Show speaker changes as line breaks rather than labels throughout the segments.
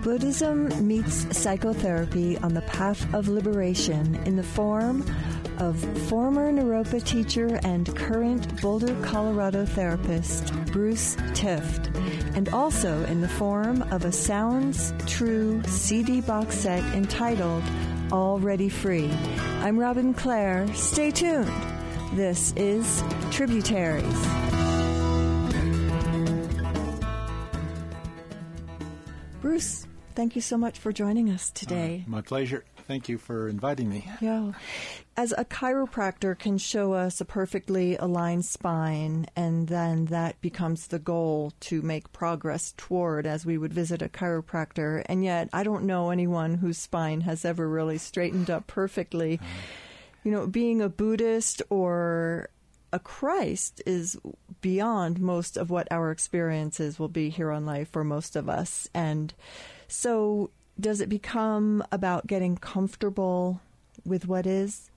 Buddhism meets psychotherapy on the path of liberation in the form of former Naropa teacher and current Boulder, Colorado therapist Bruce Tift, and also in the form of a Sounds True CD box set entitled Already Free. I'm Robin Clare. Stay tuned. This is Tributaries. Bruce, thank you so much for joining us today.
My pleasure. Thank you for inviting me.
Yeah. As a chiropractor can show us a perfectly aligned spine, and then that becomes the goal to make progress toward as we would visit a chiropractor. And yet, I don't know anyone whose spine has ever really straightened up perfectly. You know, being a Buddhist or a Christ is beyond most of what our experiences will be here on life for most of us. And so does it become about getting comfortable with what is?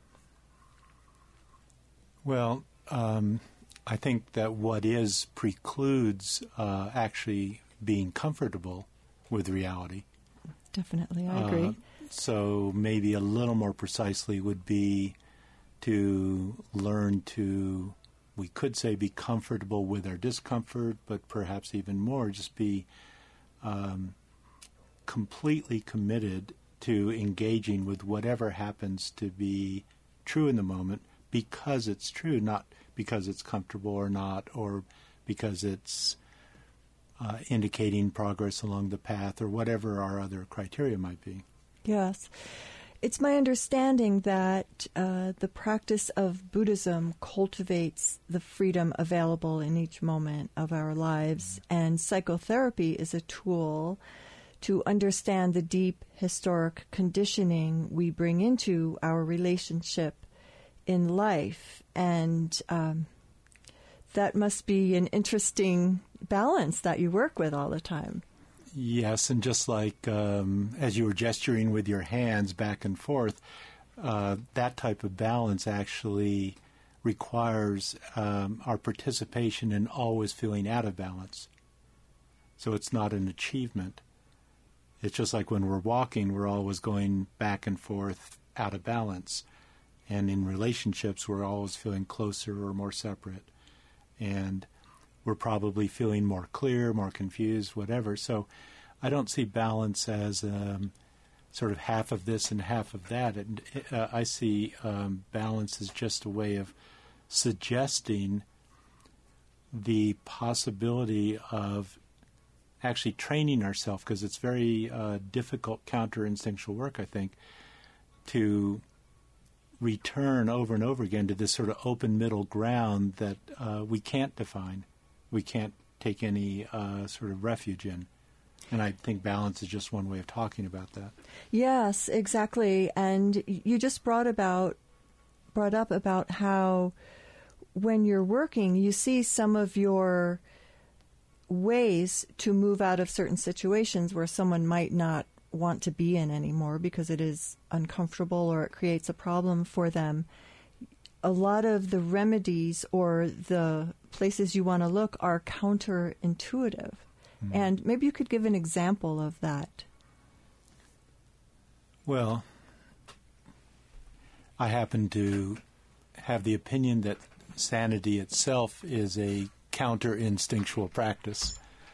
Well, I think that what is precludes actually being comfortable with reality.
Definitely, I agree.
So maybe a little more precisely would be to learn to, we could say, be comfortable with our discomfort, but perhaps even more, just be completely committed to engaging with whatever happens to be true in the moment because it's true, not because it's comfortable or not, or because it's indicating progress along the path or whatever our other criteria might be.
Yes. It's my understanding that the practice of Buddhism cultivates the freedom available in each moment of our lives, and psychotherapy is a tool to understand the deep historic conditioning we bring into our relationship in life. And that must be an interesting balance that you work with all the time.
Yes, and just like as you were gesturing with your hands back and forth, that type of balance actually requires our participation in always feeling out of balance. So it's not an achievement. It's just like when we're walking, we're always going back and forth out of balance. And in relationships, we're always feeling closer or more separate. And we're probably feeling more clear, more confused, whatever. So I don't see balance as sort of half of this and half of that. And I see balance as just a way of suggesting the possibility of actually training ourselves, because it's very difficult counter-instinctual work, I think, to return over and over again to this sort of open middle ground that we can't define. We can't take any sort of refuge in. And I think balance is just one way of talking about that.
Yes, exactly. And you just brought up about how when you're working, you see some of your ways to move out of certain situations where someone might not want to be in anymore because it is uncomfortable or it creates a problem for them. A lot of the remedies or the places you want to look are counterintuitive. Mm. And maybe you could give an example of that.
Well, I happen to have the opinion that sanity itself is a counter-instinctual practice,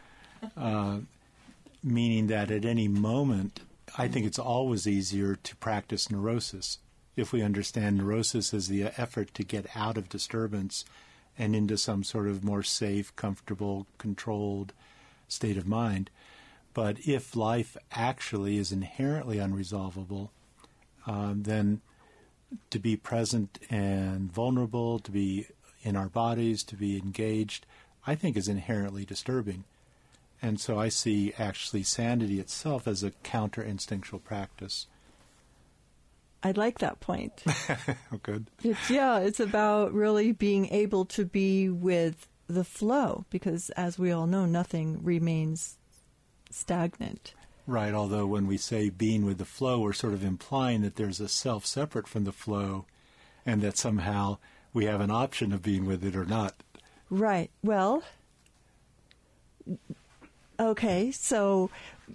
meaning that at any moment, I think it's always easier to practice neurosis. If we understand neurosis as the effort to get out of disturbance and into some sort of more safe, comfortable, controlled state of mind. But if life actually is inherently unresolvable, then to be present and vulnerable, to be in our bodies, to be engaged, I think is inherently disturbing. And so I see actually sanity itself as a counter-instinctual practice.
I like that point.
Oh, good.
It's about really being able to be with the flow, because as we all know, nothing remains stagnant.
Right, although when we say being with the flow, we're sort of implying that there's a self separate from the flow and that somehow we have an option of being with it or not.
Right. Well, okay, so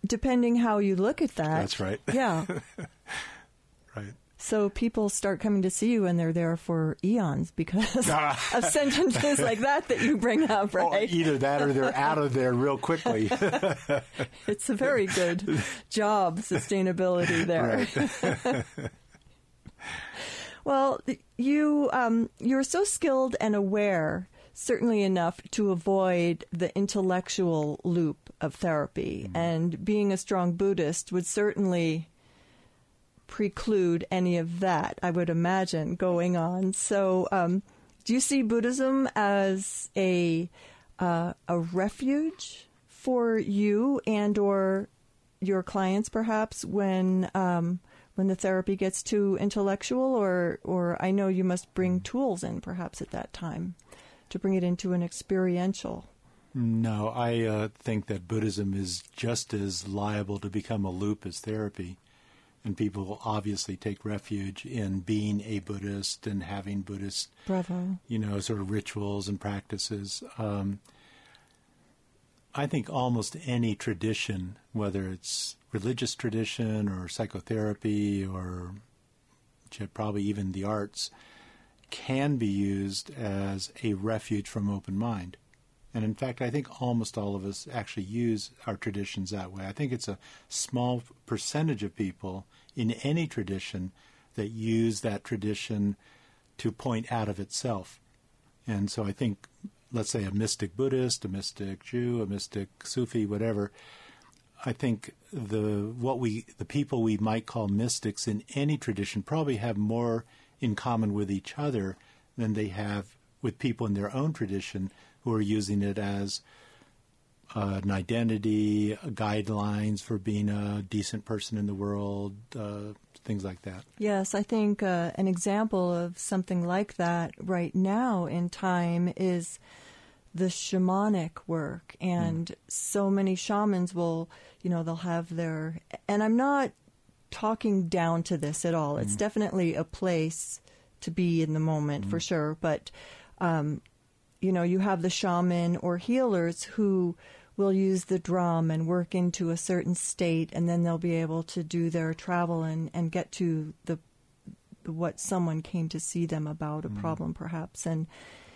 depending how you look at that.
That's right.
Yeah.
Right.
So people start coming to see you and they're there for eons because of sentences like that you bring up, right?
Oh, either that or they're out of there real quickly.
It's a very good job, sustainability there.
Right.
Well, you're so skilled and aware, certainly enough to avoid the intellectual loop of therapy. Mm-hmm. And being a strong Buddhist would certainly preclude any of that, I would imagine, going on. So do you see Buddhism as a refuge for you and or your clients, perhaps, when the therapy gets too intellectual, or I know you must bring tools in perhaps at that time to bring it into an experiential?
No, I think that Buddhism is just as liable to become a loop as therapy. And people obviously take refuge in being a Buddhist and having Buddhist,
Bravo.
Sort of rituals and practices. I think almost any tradition, whether it's religious tradition or psychotherapy or probably even the arts, can be used as a refuge from open mind. And in fact, I think almost all of us actually use our traditions that way. I think it's a small percentage of people in any tradition that use that tradition to point out of itself. And so I think, let's say a mystic Buddhist, a mystic Jew, a mystic Sufi, whatever, I think the people we might call mystics in any tradition probably have more in common with each other than they have with people in their own tradition who are using it as an identity, guidelines for being a decent person in the world, things like that.
Yes, I think an example of something like that right now in time is the shamanic work. And so many shamans will, they'll have their... And I'm not talking down to this at all. It's definitely a place to be in the moment for sure. But... you have the shaman or healers who will use the drum and work into a certain state, and then they'll be able to do their travel and get to what someone came to see them about, a problem perhaps. And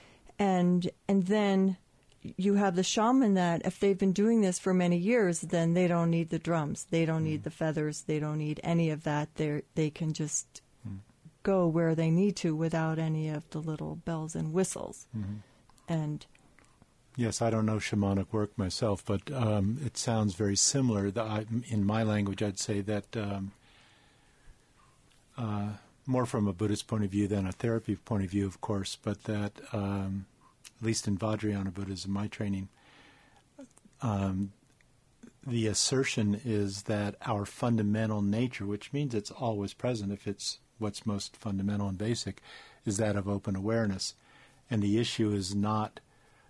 then you have the shaman that if they've been doing this for many years, then they don't need the drums, they don't need the feathers, they don't need any of that. They can just go where they need to without any of the little bells and whistles. And
yes, I don't know shamanic work myself, but it sounds very similar. In my language, I'd say that more from a Buddhist point of view than a therapy point of view, of course, but that, at least in Vajrayana Buddhism, my training, the assertion is that our fundamental nature, which means it's always present if it's what's most fundamental and basic, is that of open awareness. And the issue is not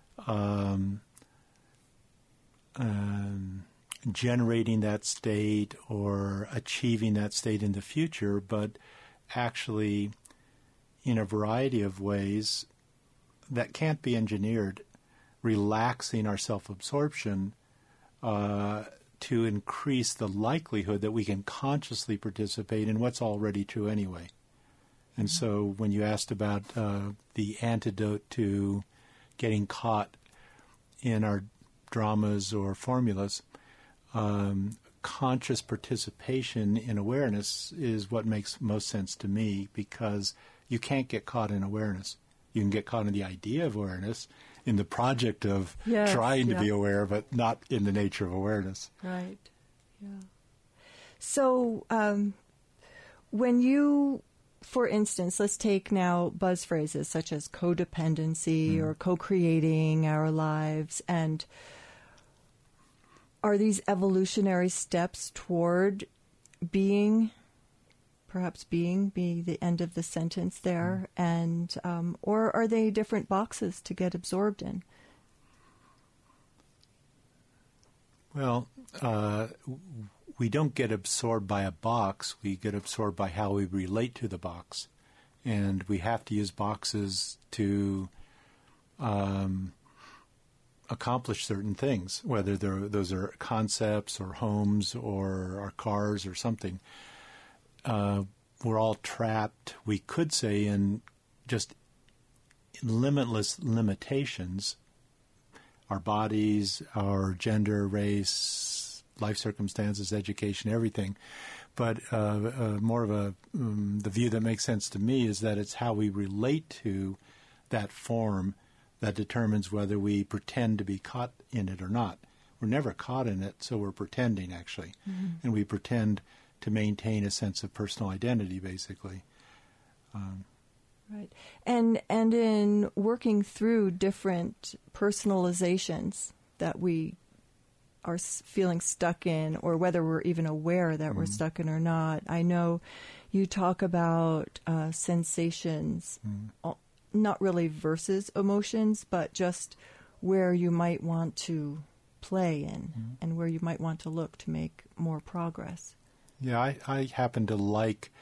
generating that state or achieving that state in the future, but actually, in a variety of ways that can't be engineered, relaxing our self-absorption to increase the likelihood that we can consciously participate in what's already true anyway. And so when you asked about the antidote to getting caught in our dramas or formulas, conscious participation in awareness is what makes most sense to me, because you can't get caught in awareness. You can get caught in the idea of awareness, in the project of trying to be aware, but not in the nature of awareness.
Right. Yeah. So when you... For instance, let's take now buzz phrases such as codependency or co-creating our lives. And are these evolutionary steps toward being, perhaps being the end of the sentence there, and or are they different boxes to get absorbed in?
Well, we don't get absorbed by a box. We get absorbed by how we relate to the box. And we have to use boxes to accomplish certain things, whether those are concepts or homes or our cars or something. We're all trapped, we could say, in just limitless limitations. Our bodies, our gender, race, life circumstances, education, everything. But more of the view that makes sense to me is that it's how we relate to that form that determines whether we pretend to be caught in it or not. We're never caught in it, so we're pretending, actually. Mm-hmm. And we pretend to maintain a sense of personal identity, basically.
Right. And in working through different personalizations that we are feeling stuck in, or whether we're even aware that we're stuck in or not, I know you talk about sensations, not really versus emotions, but just where you might want to play in and where you might want to look to make more progress.
Yeah, I happen to like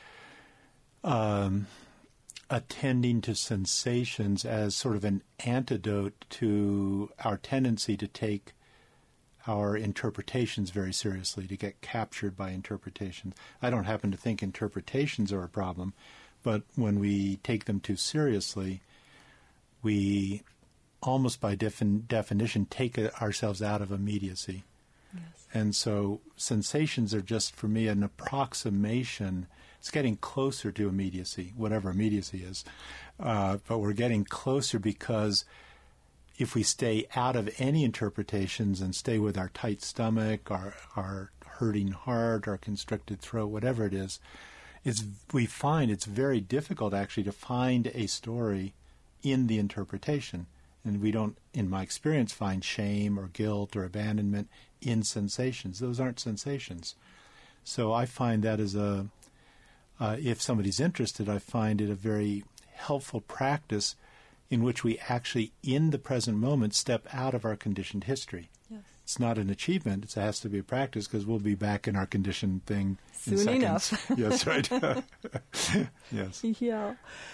attending to sensations as sort of an antidote to our tendency to take our interpretations very seriously, to get captured by interpretations. I don't happen to think interpretations are a problem, but when we take them too seriously, we almost by definition take ourselves out of immediacy. Yes. And so sensations are just, for me, an approximation. It's getting closer to immediacy, whatever immediacy is. But we're getting closer because if we stay out of any interpretations and stay with our tight stomach, our hurting heart, our constricted throat, whatever it is, we find it's very difficult actually to find a story in the interpretation. And we don't, in my experience, find shame or guilt or abandonment in sensations. Those aren't sensations. So I find that as if somebody's interested, I find it a very helpful practice in which we actually, in the present moment, step out of our conditioned history. Yes. It's not an achievement. It has to be a practice because we'll be back in our conditioned thing
soon
in
enough.
Yes, right. Yes.
Yeah.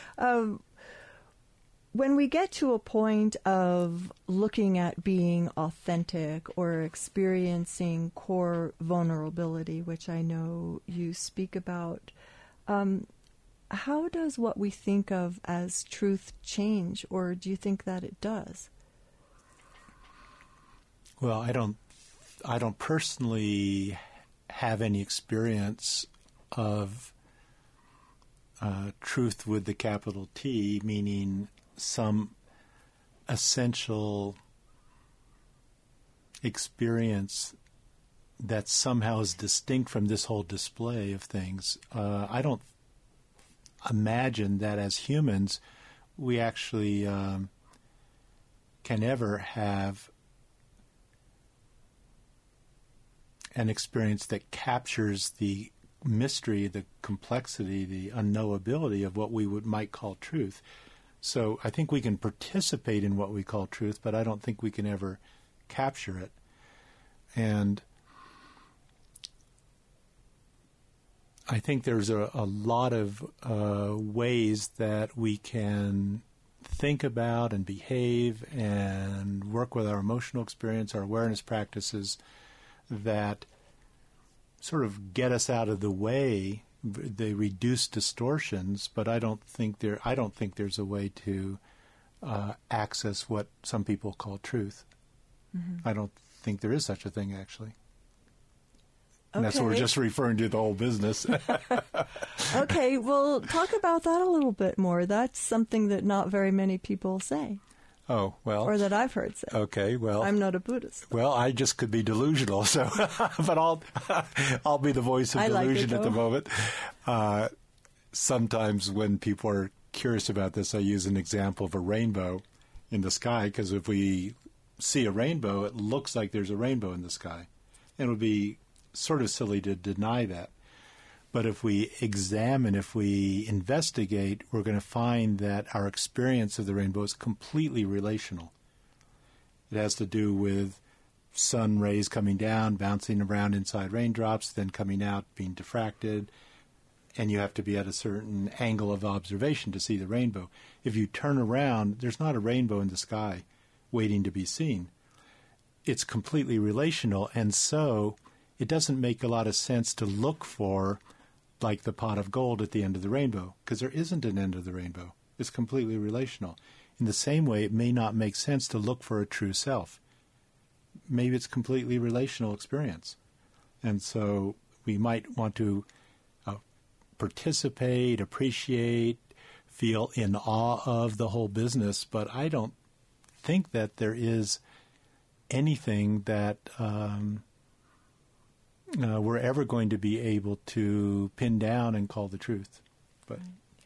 When we get to a point of looking at being authentic or experiencing core vulnerability, which I know you speak about, how does what we think of as truth change, or do you think that it does?
Well, I don't personally have any experience of truth with the capital T, meaning some essential experience that somehow is distinct from this whole display of things. I don't imagine that as humans we actually can ever have an experience that captures the mystery, the complexity, the unknowability of what we might call truth. So I think we can participate in what we call truth, but I don't think we can ever capture it. And I think there's a lot of ways that we can think about and behave and work with our emotional experience, our awareness practices that sort of get us out of the way. They reduce distortions, but I don't think there's a way to access what some people call truth. Mm-hmm. I don't think there is such a thing, actually. And that's what we're just referring to the whole business.
Okay, well, talk about that a little bit more. That's something that not very many people say.
Oh, well.
Or that I've heard say.
Okay, well.
I'm not a Buddhist.
Well, I just could be delusional, so but I'll be the voice of delusion at the moment. Sometimes when people are curious about this, I use an example of a rainbow in the sky, because if we see a rainbow, it looks like there's a rainbow in the sky. And it would be sort of silly to deny that. But if we examine, if we investigate, we're going to find that our experience of the rainbow is completely relational. It has to do with sun rays coming down, bouncing around inside raindrops, then coming out, being diffracted, and you have to be at a certain angle of observation to see the rainbow. If you turn around, there's not a rainbow in the sky waiting to be seen. it's completely relational, and so it doesn't make a lot of sense to look for like the pot of gold at the end of the rainbow, because there isn't an end of the rainbow. It's completely relational. In the same way, it may not make sense to look for a true self. Maybe it's completely relational experience. And so we might want to participate, appreciate, feel in awe of the whole business, but I don't think that there is anything that we're ever going to be able to pin down and call the truth. But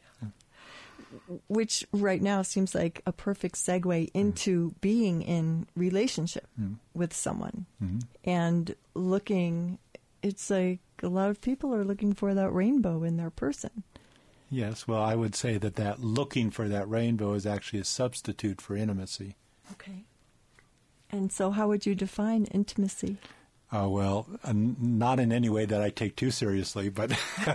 which right now seems like a perfect segue into being in relationship with someone. And looking, it's like a lot of people are looking for that rainbow in their person.
Yes, well, I would say that looking for that rainbow is actually a substitute for intimacy.
Okay. And so how would you define intimacy?
Well, not in any way that I take too seriously, but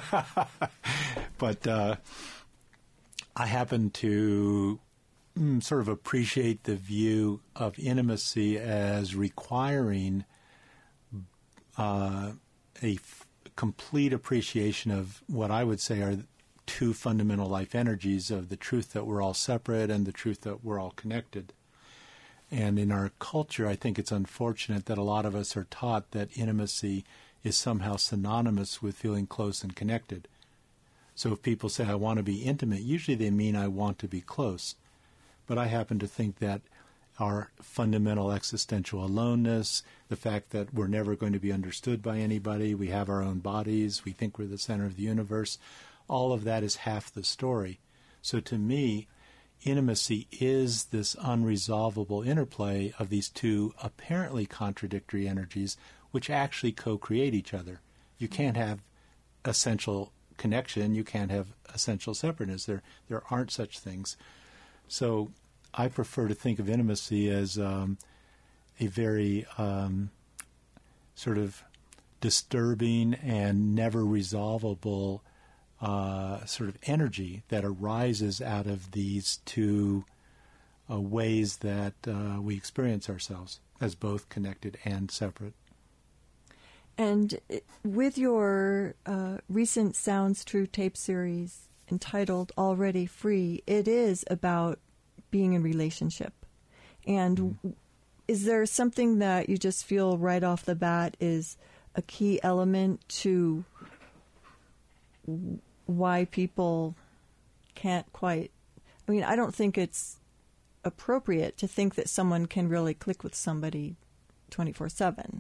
I happen to sort of appreciate the view of intimacy as requiring complete appreciation of what I would say are two fundamental life energies of the truth that we're all separate and the truth that we're all connected. And in our culture, I think it's unfortunate that a lot of us are taught that intimacy is somehow synonymous with feeling close and connected. So if people say, I want to be intimate, usually they mean I want to be close. But I happen to think that our fundamental existential aloneness, the fact that we're never going to be understood by anybody, we have our own bodies, we think we're the center of the universe, all of that is half the story. So to me, intimacy is this unresolvable interplay of these two apparently contradictory energies which actually co-create each other. You can't have essential connection, you can't have essential separateness. There aren't such things. So I prefer to think of intimacy as a very sort of disturbing and never resolvable sort of energy that arises out of these two ways that we experience ourselves as both connected and separate.
And with your recent Sounds True tape series entitled Already Free, it is about being in relationship. And is there something that you just feel right off the bat is a key element to why people can't quite... I mean, I don't think it's appropriate to think that someone can really click with somebody 24/7.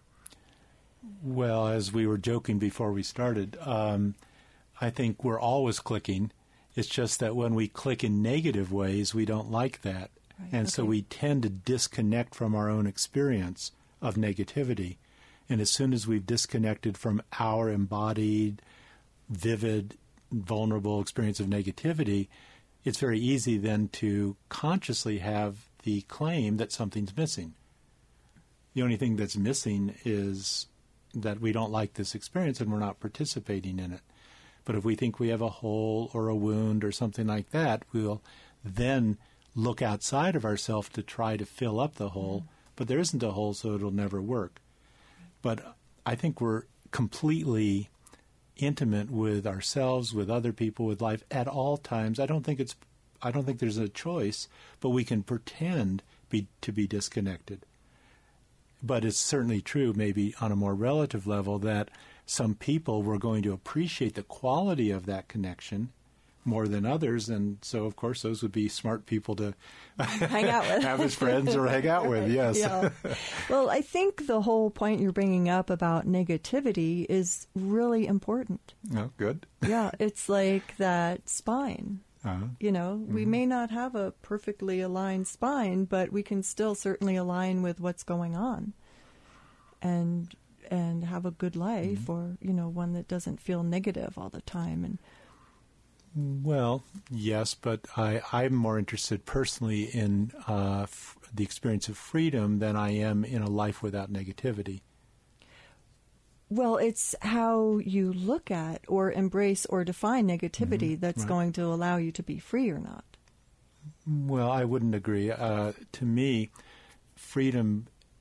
Well, as we were joking before we started, I think we're always clicking. It's just that when we click in negative ways, we don't like that. Right, and so we tend to disconnect from our own experience of negativity. And as soon as we've disconnected from our embodied, vivid, vulnerable experience of negativity, it's very easy then to consciously have the claim that something's missing. The only thing that's missing is that we don't like this experience and we're not participating in it. But if we think we have a hole or a wound or something like that, we'll then look outside of ourselves to try to fill up the hole. But there isn't a hole, so it'll never work. But I think we're completely intimate with ourselves, with other people, with life at all times. I don't think there's a choice, but we can pretend to be disconnected. But it's certainly true, maybe on a more relative level, that some people were going to appreciate the quality of that connection more than others, and so, of course, those would be smart people to
hang out with,
have as friends or hang out with, yes.
Yeah. Well, I think the whole point you're bringing up about negativity is really important.
Oh, good.
Yeah, it's like that spine.
Uh-huh.
You know, we may not have a perfectly aligned spine, but we can still certainly align with what's going on and have a good life, or, you know, one that doesn't feel negative all the time. And
well, yes, but I'm more interested personally in the experience of freedom than I am in a life without negativity.
Well, it's how you look at or embrace or define negativity that's going to allow you to be free or not.
Well, I wouldn't agree. To me, freedom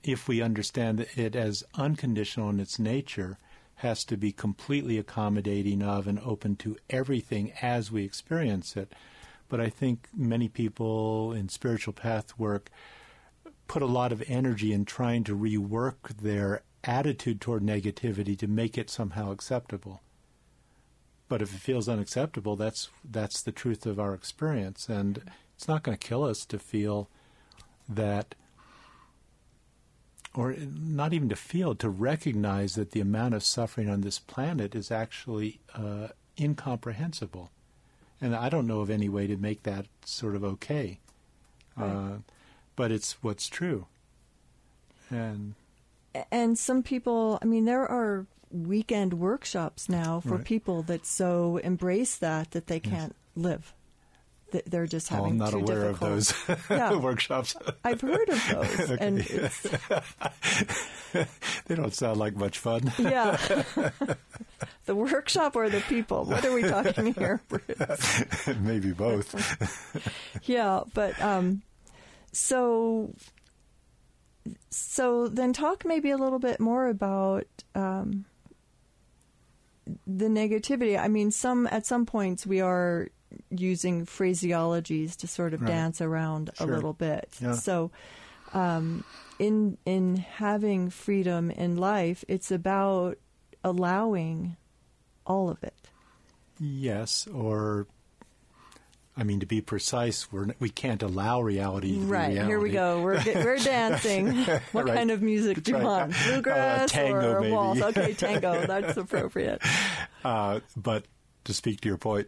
if we understand it as unconditional in its nature, has to be completely accommodating of and open to everything as we experience it. But I think many people in spiritual path work put a lot of energy in trying to rework their attitude toward negativity to make it somehow acceptable. But if it feels unacceptable, that's the truth of our experience. And it's not going to kill us to feel that, or not even to feel, to recognize that the amount of suffering on this planet is actually incomprehensible. And I don't know of any way to make that sort of okay. Right. But it's what's true.
And some people, I mean, there are weekend workshops now for
right.
people that so embrace that they can't live. They're just having
I'm not
too
aware
difficult.
of those workshops.
I've heard of those.
Okay.
And it's,
they don't sound like much fun.
Yeah. The workshop or the people? What are we talking here, Bruce?
Maybe both.
Yeah, but so then talk maybe a little bit more about the negativity. I mean, at some points we are using phraseologies to sort of
right.
dance around
Sure.
a little bit.
Yeah.
So in having freedom in life, it's about allowing all of it.
Yes, or, I mean, to be precise, we can't allow reality to be reality.
Right, here we go. We're dancing. What
right.
kind of music do you want? Bluegrass
tango,
or
maybe.
waltz? Okay, tango. That's appropriate.
But to speak to your point,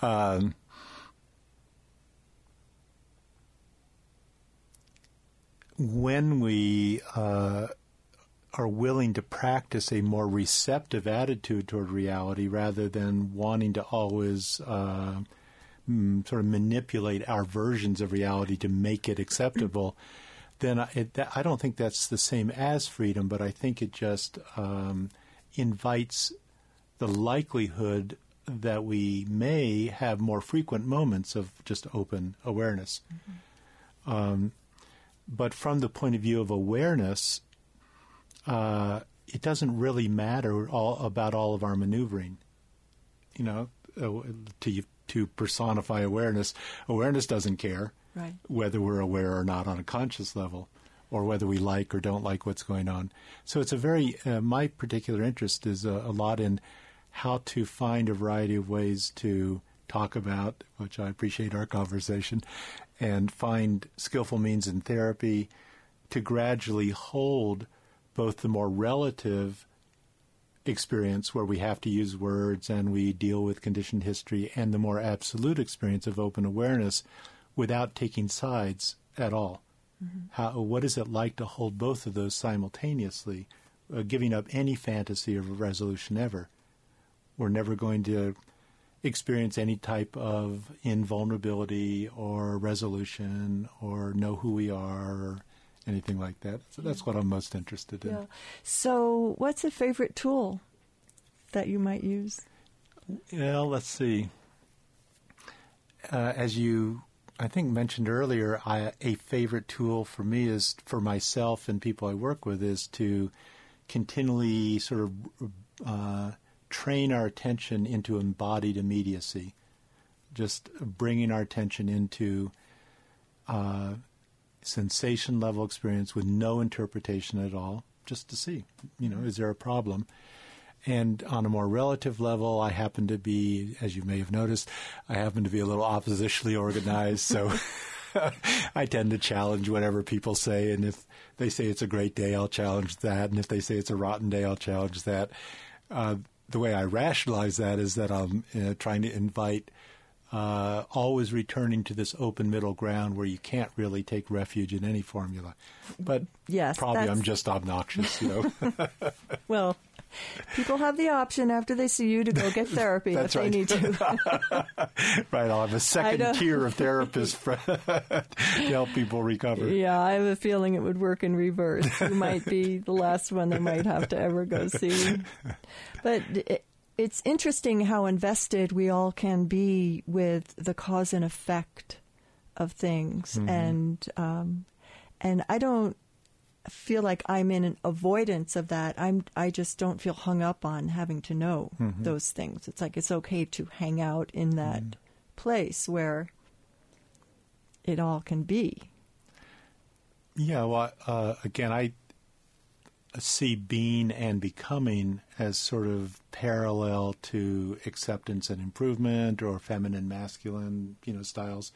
when we are willing to practice a more receptive attitude toward reality rather than wanting to always sort of manipulate our versions of reality to make it acceptable, then I don't think that's the same as freedom, but I think it just invites the likelihood that we may have more frequent moments of just open awareness. Mm-hmm. But from the point of view of awareness, it doesn't really matter about all of our maneuvering. You know, to personify awareness, awareness doesn't care
right.
whether we're aware or not on a conscious level, or whether we like or don't like what's going on. So it's a very, my particular interest is a lot in how to find a variety of ways to talk about, which I appreciate our conversation, and find skillful means in therapy to gradually hold both the more relative experience where we have to use words and we deal with conditioned history and the more absolute experience of open awareness without taking sides at all. Mm-hmm. What is it like to hold both of those simultaneously, giving up any fantasy of a resolution ever? We're never going to experience any type of invulnerability or resolution or know who we are or anything like that. So that's what I'm most interested in.
Yeah. So what's a favorite tool that you might use?
Well, let's see. As you, I think, mentioned earlier, a favorite tool for me is, for myself and people I work with, is to continually sort of train our attention into embodied immediacy, just bringing our attention into sensation level experience with no interpretation at all, just to see, is there a problem? And on a more relative level, I happen to be, as you may have noticed, I happen to be a little oppositionally organized, so I tend to challenge whatever people say, and if they say it's a great day, I'll challenge that, and if they say it's a rotten day, I'll challenge that. The way I rationalize that is that I'm trying to invite always returning to this open middle ground where you can't really take refuge in any formula. But
yes,
probably I'm just obnoxious,
Well, people have the option after they see you to go get therapy if they need to.
Right, I'll have a second tier of therapists to help people recover.
Yeah, I have a feeling it would work in reverse. You might be the last one they might have to ever go see. But it's interesting how invested we all can be with the cause and effect of things, mm-hmm. and I don't. feel like I'm in an avoidance of that. I just don't feel hung up on having to know those things. It's like it's okay to hang out in that place where it all can be.
Yeah, well, again, I see being and becoming as sort of parallel to acceptance and improvement, or feminine, masculine, styles.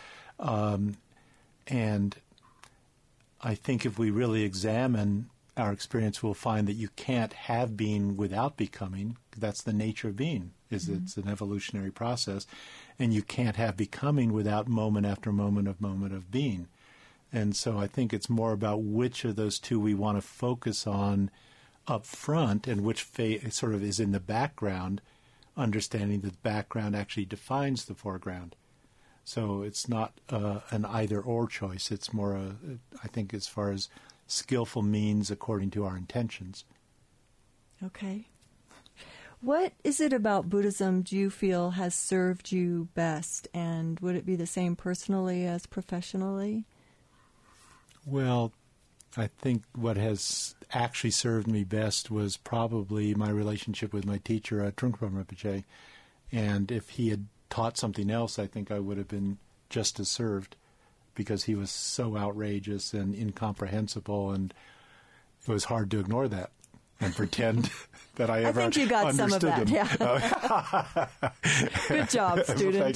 And I think if we really examine our experience, we'll find that you can't have being without becoming. That's the nature of being, is it's an evolutionary process. And you can't have becoming without moment after moment of being. And so I think it's more about which of those two we want to focus on up front, and which sort of is in the background, understanding that the background actually defines the foreground. So it's not an either-or choice. It's more, I think, as far as skillful means according to our intentions.
Okay. What is it about Buddhism do you feel has served you best, and would it be the same personally as professionally?
Well, I think what has actually served me best was probably my relationship with my teacher, Trungpa Rinpoche. And if he had taught something else, I think I would have been just as served, because he was so outrageous and incomprehensible, and it was hard to ignore that and pretend that I ever understood him.
I think you got some of that, yeah. Good job, student.
Thank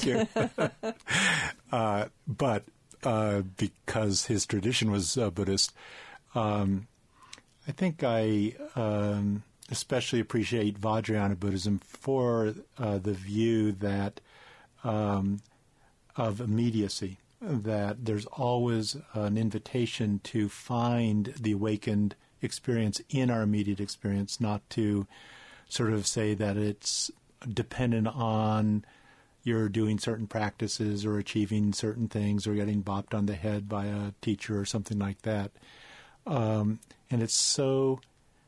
you. But because his tradition was Buddhist, I think I especially appreciate Vajrayana Buddhism for the view that of immediacy, that there's always an invitation to find the awakened experience in our immediate experience, not to sort of say that it's dependent on you're doing certain practices or achieving certain things or getting bopped on the head by a teacher or something like that. And it's so,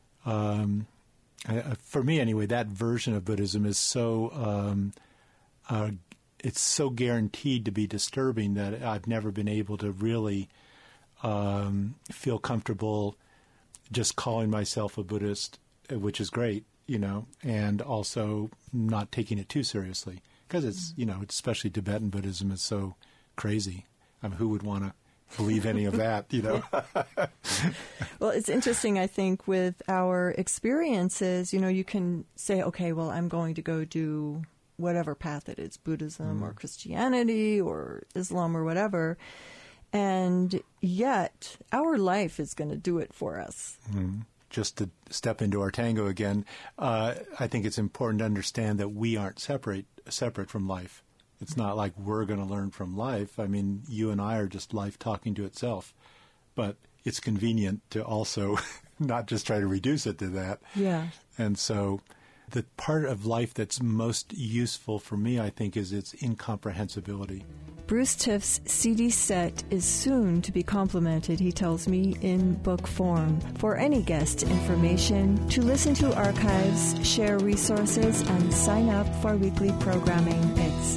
for me anyway, that version of Buddhism is so, it's so guaranteed to be disturbing that I've never been able to really feel comfortable just calling myself a Buddhist, which is great, and also not taking it too seriously. Because it's, especially Tibetan Buddhism is so crazy. I mean, who would want to believe any of that,
Well, it's interesting, I think, with our experiences, you can say, okay, well, I'm going to go do whatever path it is, Buddhism or Christianity or Islam or whatever. And yet our life is going to do it for us. Just
to step into our tango again, I think it's important to understand that we aren't separate from life. It's not like we're going to learn from life. I mean, you and I are just life talking to itself. But it's convenient to also not just try to reduce it to that.
Yeah.
And so the part of life that's most useful for me, I think, is its incomprehensibility.
Bruce Tiff's CD set is soon to be complemented, he tells me, in book form. For any guest information, to listen to archives, share resources, and sign up for weekly programming, it's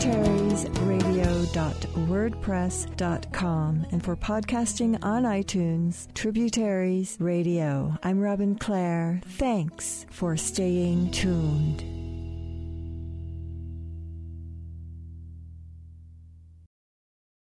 tributariesradio.wordpress.com. And for podcasting on iTunes, Tributaries Radio. I'm Robin Clare. Thanks for staying tuned.